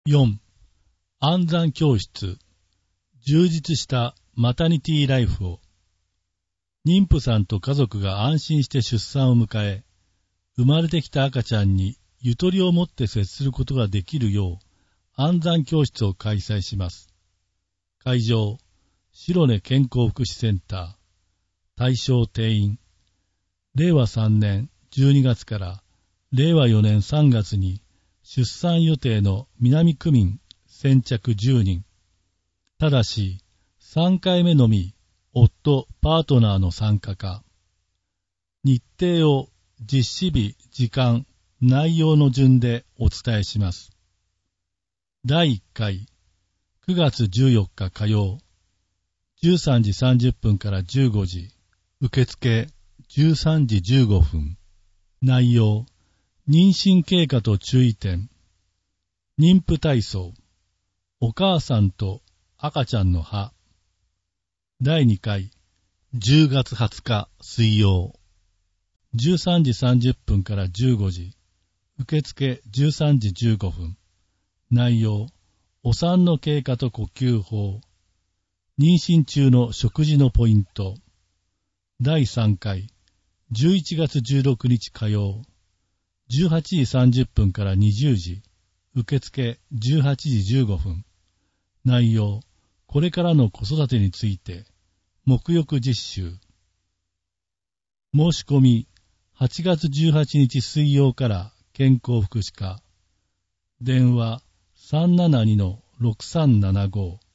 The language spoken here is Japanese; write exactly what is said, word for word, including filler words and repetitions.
よん. 安産教室。充実したマタニティライフを。妊婦さんと家族が安心して出産を迎え、生まれてきた赤ちゃんにゆとりを持って接することができるよう、安産教室を開催します。会場、白根健康福祉センター。対象定員。れいわさんねんじゅうにがつかられいわよねんさんがつに出産予定の南区民先着じゅうにん。ただし、さんかいめのみ、夫、パートナーの参加か。日程を実施日、時間、内容の順でお伝えします。だいいっかい、くがつじゅうよっか火曜、じゅうさんじさんじゅっぷんからじゅうごじ、受付じゅうさんじじゅうごふん。内容、妊娠経過と注意点、妊婦体操、お母さんと赤ちゃんの歯。だいにかい、じゅうがつはつか水曜、じゅうさんじさんじゅっぷんからじゅうごじ、受付じゅうさんじじゅうごふん。内容、お産の経過と呼吸法、妊娠中の食事のポイント。だいさんかい、じゅういちがつじゅうろくにち火曜、じゅうはちじさんじゅっぷんからにじゅうじ、受付じゅうはちじじゅうごふん。内容、これからの子育てについて、沐浴実習。申し込み、はちがつじゅうはちにち水曜から健康福祉課。電話 さんななにのろくさんななご。